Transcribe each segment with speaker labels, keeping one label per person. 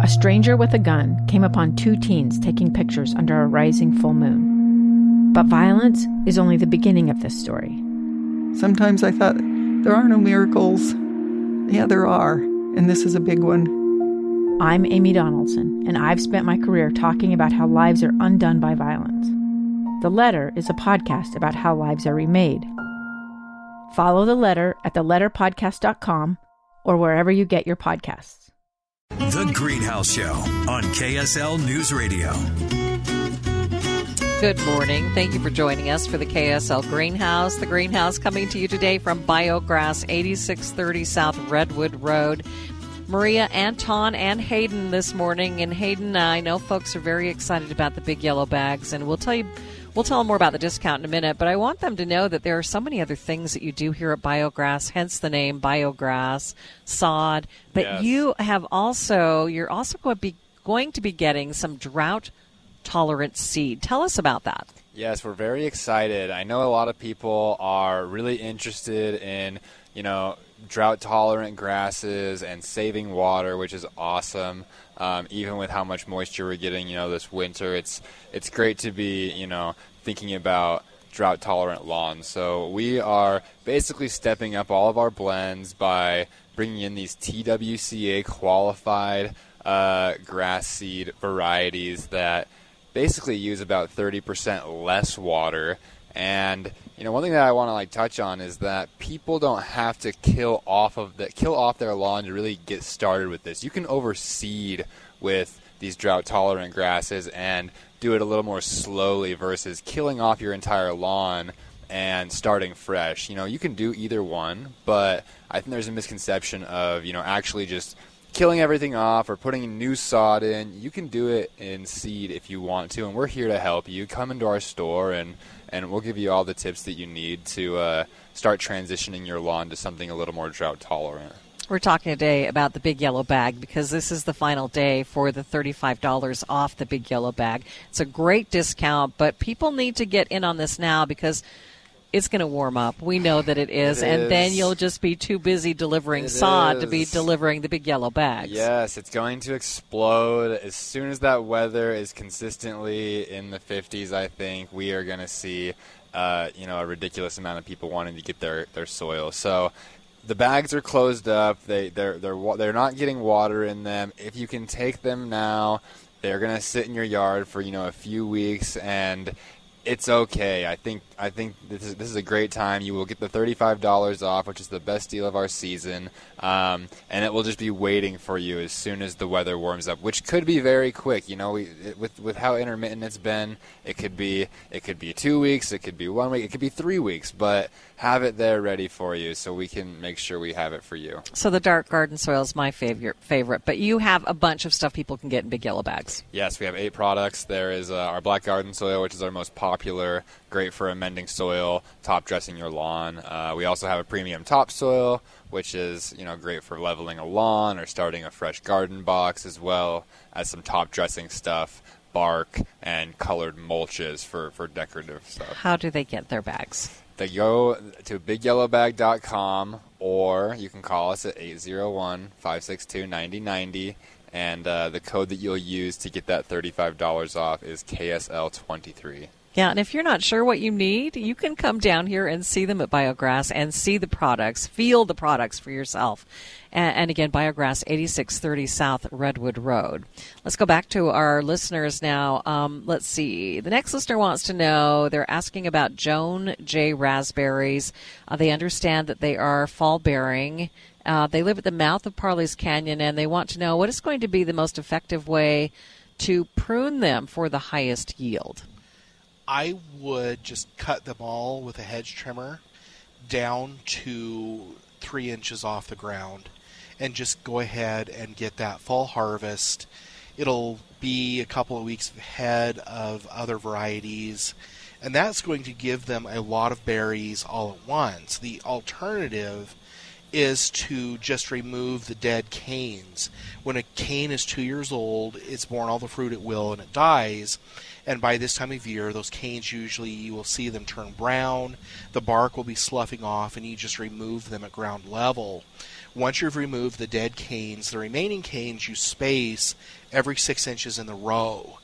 Speaker 1: a stranger with a gun came upon 2 teens taking pictures under a rising full moon. But violence is only the beginning of this story.
Speaker 2: Sometimes I thought, there are no miracles. Yeah, there are, and this is a big one.
Speaker 1: I'm Amy Donaldson, and I've spent my career talking about how lives are undone by violence. The Letter is a podcast about how lives are remade. Follow The Letter at theletterpodcast.com or wherever you get your podcasts.
Speaker 3: The Greenhouse Show on KSL News Radio.
Speaker 4: Good morning. Thank you for joining us for the KSL Greenhouse. The Greenhouse coming to you today from Biograss, 8630 South Redwood Road. Maria, Anton, and Hayden this morning. And Hayden, I know folks are very excited about the big yellow bags, and we'll tell them more about the discount in a minute, but I want them to know that there are so many other things that you do here at Biograss, hence the name Biograss, sod. But yes, you're also going to be getting some drought-tolerant seed. Tell us about that.
Speaker 5: Yes, we're very excited. I know a lot of people are really interested in, drought-tolerant grasses and saving water, which is awesome. Even with how much moisture we're getting, this winter, it's great to be, thinking about drought-tolerant lawns. So we are basically stepping up all of our blends by bringing in these TWCA qualified grass seed varieties that basically use about 30% less water. And one thing that I want to touch on is that people don't have to kill off their lawn to really get started with this. You can overseed with these drought-tolerant grasses and do it a little more slowly versus killing off your entire lawn and starting fresh. You can do either one, but I think there's a misconception of, actually just killing everything off or putting new sod in. You can do it in seed if you want to, and we're here to help you. Come into our store and we'll give you all the tips that you need to start transitioning your lawn to something a little more drought-tolerant.
Speaker 4: We're talking today about the Big Yellow Bag because this is the final day for the $35 off the Big Yellow Bag. It's a great discount, but people need to get in on this now because it's going to warm up. We know that it is. Then you'll just be too busy delivering sod to be delivering the Big Yellow Bags.
Speaker 5: Yes, it's going to explode. As soon as that weather is consistently in the 50s, I think, we are going to see a ridiculous amount of people wanting to get their soil. So the bags are closed up. They're not getting water in them. If you can take them now, they're going to sit in your yard for a few weeks, and it's okay. I think this is a great time. You will get the $35 off, which is the best deal of our season, and it will just be waiting for you as soon as the weather warms up, which could be very quick. With how intermittent it's been, it could be 2 weeks, it could be 1 week, it could be 3 weeks, but have it there ready for you so we can make sure we have it for you.
Speaker 4: So the dark garden soil is my favorite, but you have a bunch of stuff people can get in Big Yellow Bags.
Speaker 5: Yes, we have 8 products. There is our black garden soil, which is our most popular, great for amending soil, top dressing your lawn. We also have a premium topsoil, which is great for leveling a lawn or starting a fresh garden box, as well as some top dressing stuff, bark, and colored mulches for decorative stuff.
Speaker 4: How do they get their bags?
Speaker 5: They go to bigyellowbag.com, or you can call us at 801-562-9090, and the code that you'll use to get that $35 off is KSL23.
Speaker 4: Yeah, and if you're not sure what you need, you can come down here and see them at Biograss and see the products, feel the products for yourself. And again, Biograss, 8630 South Redwood Road. Let's go back to our listeners now. Let's see. The next listener wants to know, they're asking about Joan J. raspberries. They understand that they are fall-bearing. They live at the mouth of Parley's Canyon, and they want to know what is going to be the most effective way to prune them for the highest yield.
Speaker 6: I would just cut them all with a hedge trimmer down to 3 inches off the ground and just go ahead and get that fall harvest. It'll be a couple of weeks ahead of other varieties, and that's going to give them a lot of berries all at once. The alternative is to just remove the dead canes. When a cane is 2 years old, it's borne all the fruit it will and it dies. And by this time of year, those canes usually, you will see them turn brown, the bark will be sloughing off, and you just remove them at ground level. Once you've removed the dead canes, the remaining canes you space every 6 inches in the row.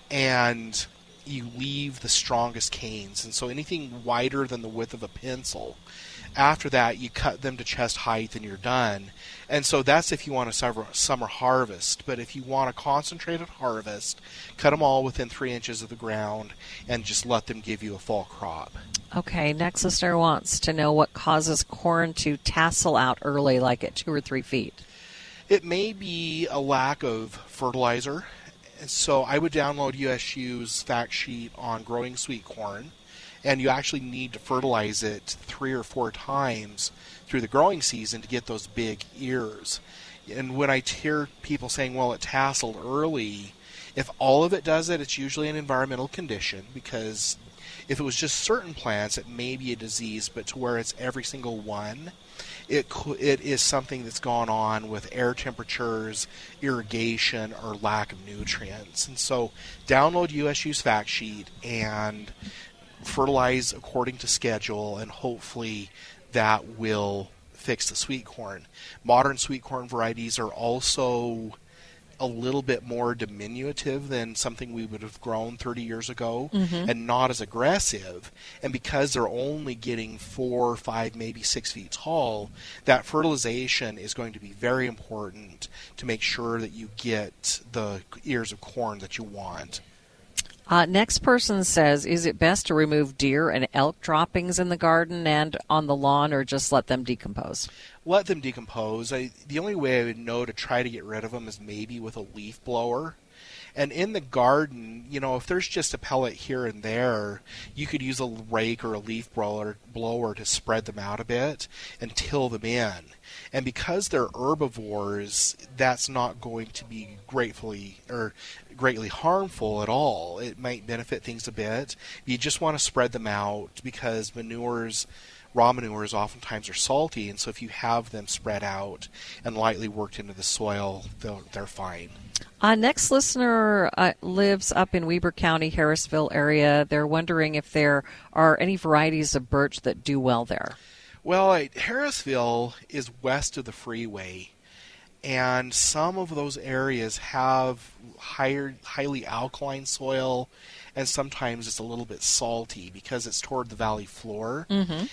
Speaker 6: And you leave the strongest canes. And so anything wider than the width of a pencil, after that you cut them to chest height and you're done. And so that's if you want a summer harvest. But if you want a concentrated harvest, cut them all within 3 inches of the ground and just let them give you a fall crop.
Speaker 4: Okay, next listener wants to know what causes corn to tassel out early, like at 2 or 3 feet.
Speaker 6: It may be a lack of fertilizer. And so I would download USU's fact sheet on growing sweet corn. And you actually need to fertilize it 3 or 4 times through the growing season to get those big ears. And when I hear people saying, well, it tasseled early, if all of it does it, it's usually an environmental condition, because if it was just certain plants, it may be a disease, but to where it's every single one, it is something that's gone on with air temperatures, irrigation, or lack of nutrients. And so download USU's fact sheet and fertilize according to schedule, and hopefully that will fix the sweet corn. Modern sweet corn varieties are also a little bit more diminutive than something we would have grown 30 years ago, and not as aggressive. And because they're only getting 4, 5, maybe 6 feet tall, that fertilization is going to be very important to make sure that you get the ears of corn that you want.
Speaker 4: Next person says, is it best to remove deer and elk droppings in the garden and on the lawn, or just let them decompose?
Speaker 6: Let them decompose. The only way I would know to try to get rid of them is maybe with a leaf blower. And in the garden, if there's just a pellet here and there, you could use a rake or a leaf blower to spread them out a bit and till them in. And because they're herbivores, that's not going to be greatly harmful at all. It might benefit things a bit. You just want to spread them out, because raw manures oftentimes are salty, and so if you have them spread out and lightly worked into the soil, they're fine.
Speaker 4: Next listener lives up in Weber County, Harrisville area. They're wondering if there are any varieties of birch that do well there.
Speaker 6: Well, Harrisville is west of the freeway, and some of those areas have highly alkaline soil, and sometimes it's a little bit salty because it's toward the valley floor.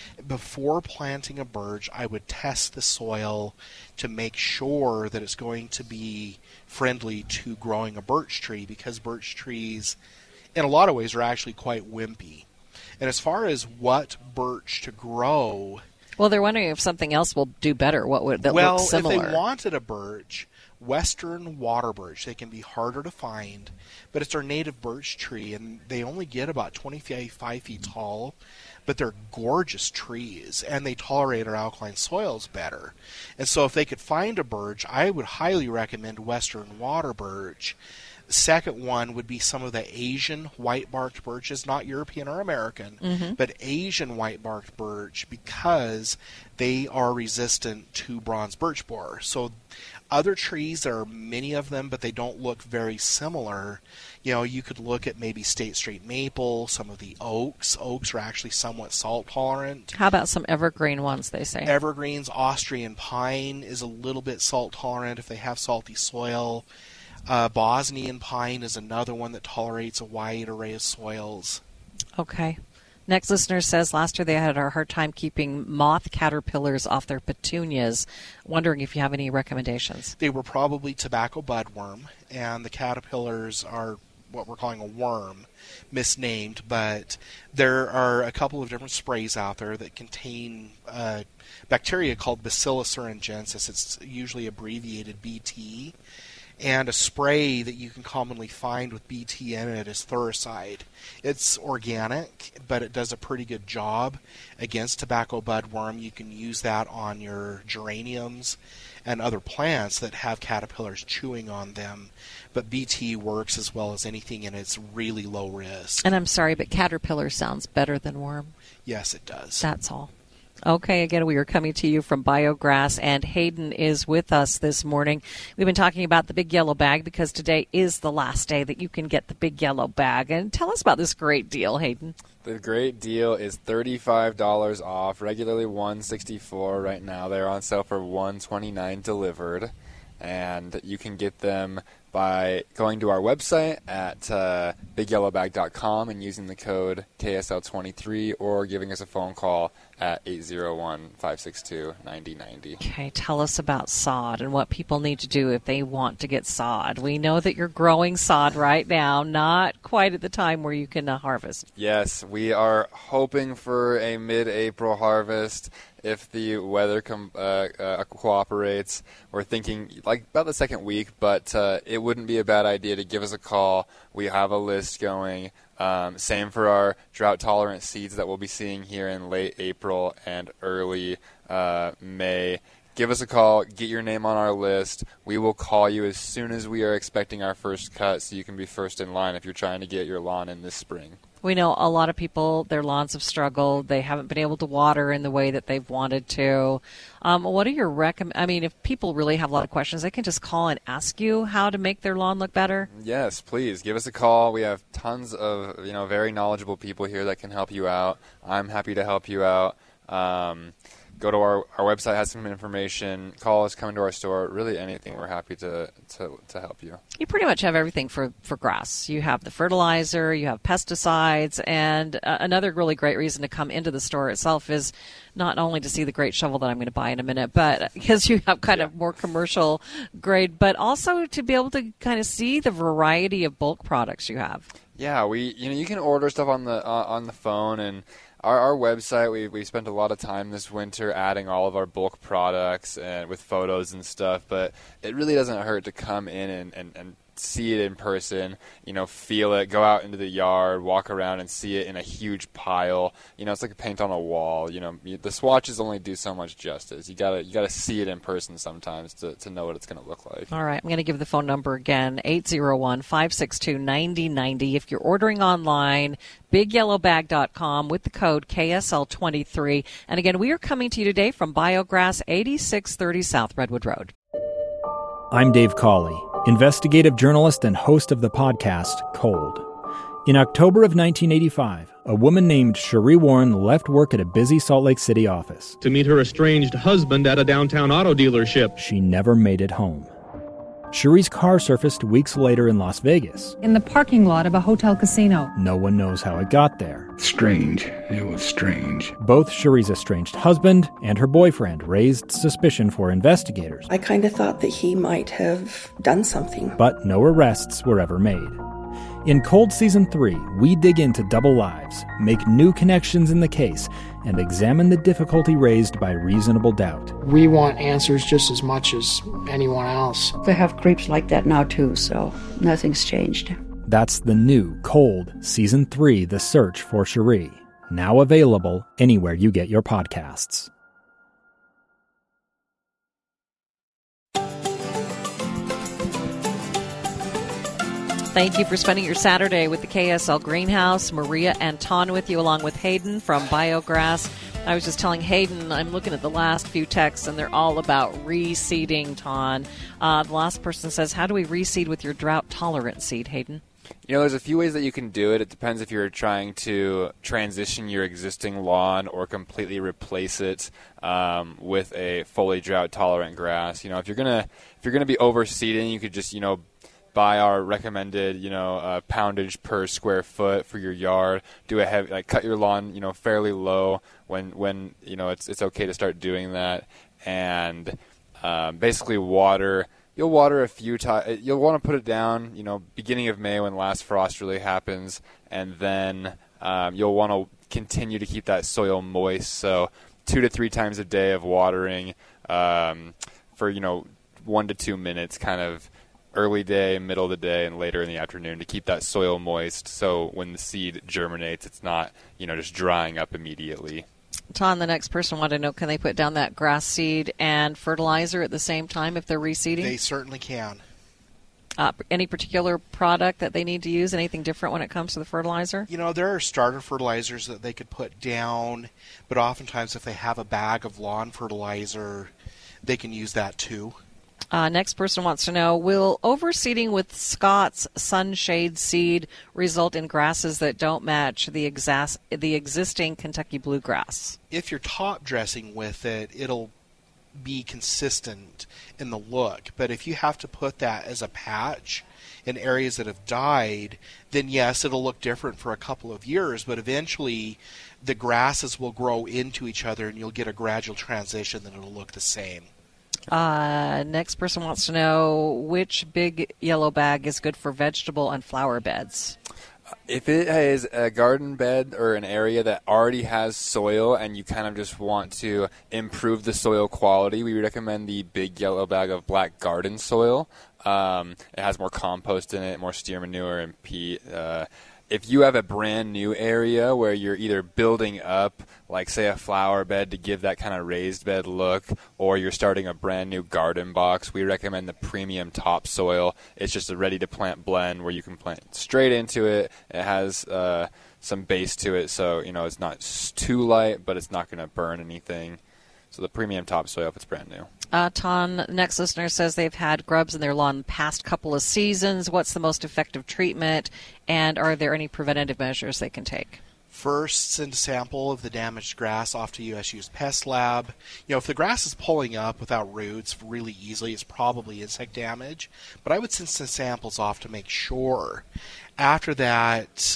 Speaker 6: Before planting a birch, I would test the soil to make sure that it's going to be friendly to growing a birch tree, because birch trees, in a lot of ways, are actually quite wimpy. And as far as what birch to grow...
Speaker 4: Well, they're wondering if something else will do better. What would that look similar?
Speaker 6: If they wanted a birch, western water birch, they can be harder to find, but it's our native birch tree, and they only get about 25 feet tall, but they're gorgeous trees, and they tolerate our alkaline soils better. And so if they could find a birch, I would highly recommend western water birch. The second one would be some of the Asian white-barked birches, not European or American, but Asian white-barked birch, because they are resistant to bronze birch borer. So other trees, there are many of them, but they don't look very similar. You could look at maybe State Street maple, some of the oaks. Oaks are actually somewhat salt-tolerant.
Speaker 4: How about some evergreen ones, they say?
Speaker 6: Evergreens, Austrian pine is a little bit salt-tolerant if they have salty soil. Bosnian pine is another one that tolerates a wide array of soils.
Speaker 4: Okay. Next listener says last year they had a hard time keeping moth caterpillars off their petunias. Wondering if you have any recommendations.
Speaker 6: They were probably tobacco budworm, and the caterpillars are what we're calling a worm, misnamed, but there are a couple of different sprays out there that contain bacteria called Bacillus thuringiensis. It's usually abbreviated BT. And a spray that you can commonly find with BT in it is Thuricide. It's organic, but it does a pretty good job against tobacco budworm. You can use that on your geraniums and other plants that have caterpillars chewing on them. But BT works as well as anything, and it's really low risk.
Speaker 4: And I'm sorry, but caterpillar sounds better than worm.
Speaker 6: Yes, it does.
Speaker 4: That's all. Okay, again, we are coming to you from Biograss, and Hayden is with us this morning. We've been talking about the Big Yellow Bag because today is the last day that you can get the Big Yellow Bag. And tell us about this great deal, Hayden.
Speaker 5: The great deal is $35 off, regularly $164 right now. They're on sale for $129 delivered, and you can get them by going to our website at bigyellowbag.com and using the code KSL23 or giving us a phone call at 801-562-9090.
Speaker 4: Okay, tell us about sod and what people need to do if they want to get sod. We know that you're growing sod right now, not quite at the time where you can harvest.
Speaker 5: Yes, we are hoping for a mid-April harvest if the weather cooperates. We're thinking like about the second week, but it wouldn't be a bad idea to give us a call. We have a list going. Same for our drought-tolerant seeds that we'll be seeing here in late April and early May. Give us a call. Get your name on our list. We will call you as soon as we are expecting our first cut so you can be first in line if you're trying to get your lawn in this spring.
Speaker 4: We know a lot of people, their lawns have struggled. They haven't been able to water in the way that they've wanted to. What are your if people really have a lot of questions, they can just call and ask you how to make their lawn look better? Yes,
Speaker 5: please. Give us a call. We have tons of, very knowledgeable people here that can help you out. I'm happy to help you out. Go to our website, has some information. Call us, come into our store. Really anything. We're happy to help you.
Speaker 4: You pretty much have everything for grass. You have the fertilizer, you have pesticides, and another really great reason to come into the store itself is not only to see the great shovel that I'm going to buy in a minute, but because you have kind of more commercial grade, but also to be able to kind of see the variety of bulk products you have.
Speaker 5: Yeah, you can order stuff on the phone, and our website, we spent a lot of time this winter adding all of our bulk products and with photos and stuff, but it really doesn't hurt to come in and see it in person, feel it, go out into the yard, walk around and see it in a huge pile. It's like a paint on a wall. The swatches only do so much justice. You gotta see it in person sometimes to know what it's going to look like.
Speaker 4: All right, I'm going to give the phone number again, 801-562-9090. If you're ordering online, bigyellowbag.com with the code KSL23. And again, we are coming to you today from Biograss, 8630 South Redwood Road.
Speaker 7: I'm Dave Cawley, investigative journalist and host of the podcast Cold. In October of 1985, a woman named Cherie Warren left work at a busy Salt Lake City office
Speaker 8: to meet her estranged husband at a downtown auto dealership.
Speaker 7: She never made it home. Cherie's car surfaced weeks later in Las Vegas.
Speaker 9: In the parking lot of a hotel casino.
Speaker 7: No one knows how it got there.
Speaker 10: Strange. It was strange.
Speaker 7: Both Cherie's estranged husband and her boyfriend raised suspicion for investigators.
Speaker 11: I kind of thought that he might have done something.
Speaker 7: But no arrests were ever made. In Cold Season 3, we dig into double lives, make new connections in the case, and examine the difficulty raised by reasonable doubt.
Speaker 12: We want answers just as much as anyone else.
Speaker 13: They have creeps like that now too, so nothing's changed.
Speaker 7: That's the new Cold Season 3, The Search for Cherie, now available anywhere you get your podcasts.
Speaker 4: Thank you for spending your Saturday with the KSL Greenhouse. Maria and Ton with you, along with Hayden from Biograss. I was just telling Hayden, I'm looking at the last few texts, and they're all about reseeding, Ton. The last person says, how do we reseed with your drought-tolerant seed, Hayden?
Speaker 5: There's a few ways that you can do it. It depends if you're trying to transition your existing lawn or completely replace it with a fully drought-tolerant grass. If you're gonna be overseeding, you could just buy our recommended poundage per square foot for your yard. Do a heavy, cut your lawn fairly low when it's okay to start doing that, and basically water. You'll water a few times. You'll want to put it down, beginning of May when last frost really happens, and then you'll want to continue to keep that soil moist. So 2 to 3 times a day of watering for 1 to 2 minutes, kind of early day, middle of the day, and later in the afternoon to keep that soil moist. So when the seed germinates, it's not just drying up immediately.
Speaker 4: Ton, the next person wanted to know, can they put down that grass seed and fertilizer at the same time if they're reseeding?
Speaker 6: They certainly can.
Speaker 4: Any particular product that they need to use? Anything different when it comes to the fertilizer?
Speaker 6: There are starter fertilizers that they could put down, but oftentimes if they have a bag of lawn fertilizer, they can use that too.
Speaker 4: Next person wants to know, will overseeding with Scott's Sunshade seed result in grasses that don't match the existing Kentucky bluegrass?
Speaker 6: If you're top dressing with it, it'll be consistent in the look. But if you have to put that as a patch in areas that have died, then yes, it'll look different for a couple of years, but eventually the grasses will grow into each other and you'll get a gradual transition that it'll look the same.
Speaker 4: Next person wants to know which big yellow bag is good for vegetable and flower beds.
Speaker 5: If it is a garden bed or an area that already has soil and you kind of just want to improve the soil quality, we recommend the big yellow bag of black garden soil. It has more compost in it, more steer manure and peat. If you have a brand new area where you're either building up, like say a flower bed to give that kind of raised bed look, or you're starting a brand new garden box, we recommend the premium topsoil. It's just a ready-to-plant blend where you can plant straight into it. It has some base to it, so it's not too light, but it's not going to burn anything. So the premium topsoil if it's brand new.
Speaker 4: Ton, next listener says they've had grubs in their lawn the past couple of seasons. What's the most effective treatment, and are there any preventative measures they can take?
Speaker 6: First, send a sample of the damaged grass off to USU's Pest Lab. If the grass is pulling up without roots really easily, it's probably insect damage. But I would send some samples off to make sure. After that,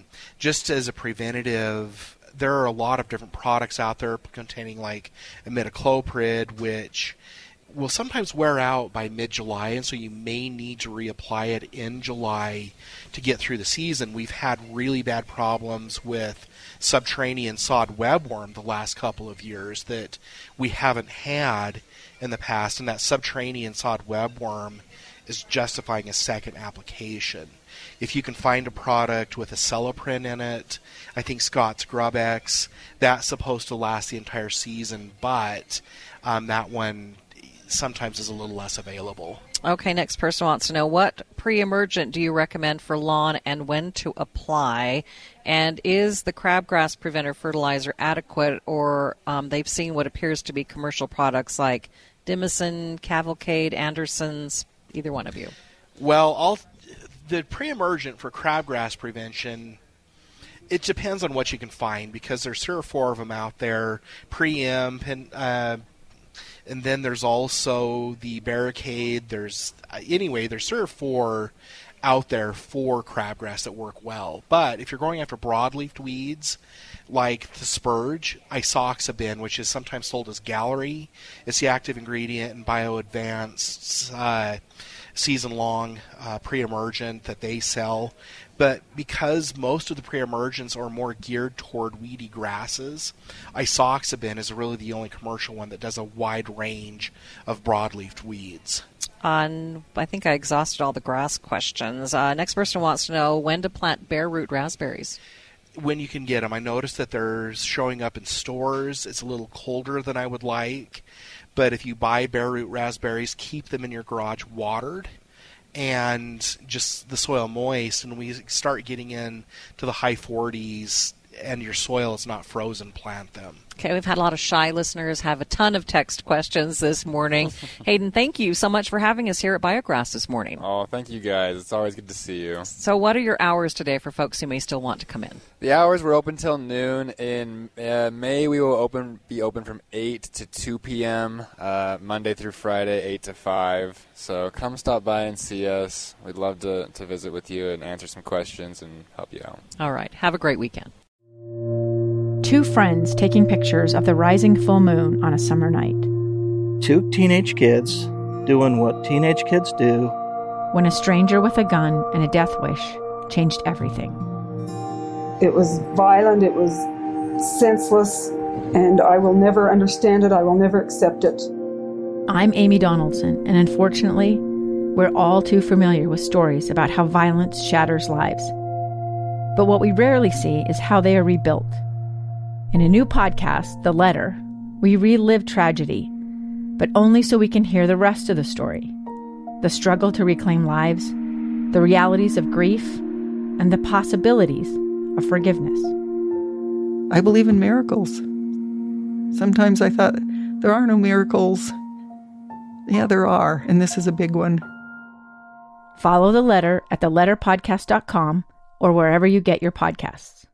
Speaker 6: just as a preventative, there are a lot of different products out there containing like imidacloprid, which will sometimes wear out by mid-July, and so you may need to reapply it in July to get through the season. We've had really bad problems with subterranean sod webworm the last couple of years that we haven't had in the past, and that subterranean sod webworm is justifying a second application. If you can find a product with a Celloprint in it, I think Scott's GrubX, that's supposed to last the entire season, but that one sometimes is a little less available.
Speaker 4: Okay, next person wants to know, what pre-emergent do you recommend for lawn and when to apply? And is the crabgrass preventer fertilizer adequate, or they've seen what appears to be commercial products like Dimison, Cavalcade, Anderson's, either one of you?
Speaker 6: Well, the pre-emergent for crabgrass prevention, it depends on what you can find, because there's 3 or 4 of them out there. Preemp, and then there's also the Barricade. There's 3 or 4 out there for crabgrass that work well. But if you're going after broadleaf weeds like the spurge, isoxaben, which is sometimes sold as Gallery, it's the active ingredient in BioAdvanced season-long pre-emergent that they sell. But because most of the pre-emergents are more geared toward weedy grasses, isoxaben is really the only commercial one that does a wide range of broadleaf weeds.
Speaker 4: I think I exhausted all the grass questions. Next person wants to know when to plant bare root raspberries.
Speaker 6: When you can get them. I noticed that they're showing up in stores. It's a little colder than I would like. But if you buy bare root raspberries, keep them in your garage watered and just the soil moist. And we start getting in to the high 40s and your soil is not frozen, plant them.
Speaker 4: Okay, we've had a lot of shy listeners have a ton of text questions this morning. Hayden, thank you so much for having us here at BioGrass this morning.
Speaker 5: Oh, thank you guys. It's always good to see you.
Speaker 4: So what are your hours today for folks who may still want to come in?
Speaker 5: The hours were open till noon. In May, we will be open from 8 to 2 p.m., Monday through Friday, 8 to 5. So come stop by and see us. We'd love to visit with you and answer some questions and help you out.
Speaker 4: All right. Have a great weekend.
Speaker 1: 2 friends taking pictures of the rising full moon on a summer night.
Speaker 14: 2 teenage kids doing what teenage kids do.
Speaker 1: When a stranger with a gun and a death wish changed everything.
Speaker 15: It was violent, it was senseless, and I will never understand it, I will never accept it.
Speaker 1: I'm Amy Donaldson, and unfortunately, we're all too familiar with stories about how violence shatters lives. But what we rarely see is how they are rebuilt. In a new podcast, The Letter, we relive tragedy, but only so we can hear the rest of the story. the struggle to reclaim lives, the realities of grief, and the possibilities of forgiveness.
Speaker 2: I believe in miracles. Sometimes I thought, there are no miracles. Yeah, there are, and this is a big one.
Speaker 1: Follow The Letter at theletterpodcast.com or wherever you get your podcasts.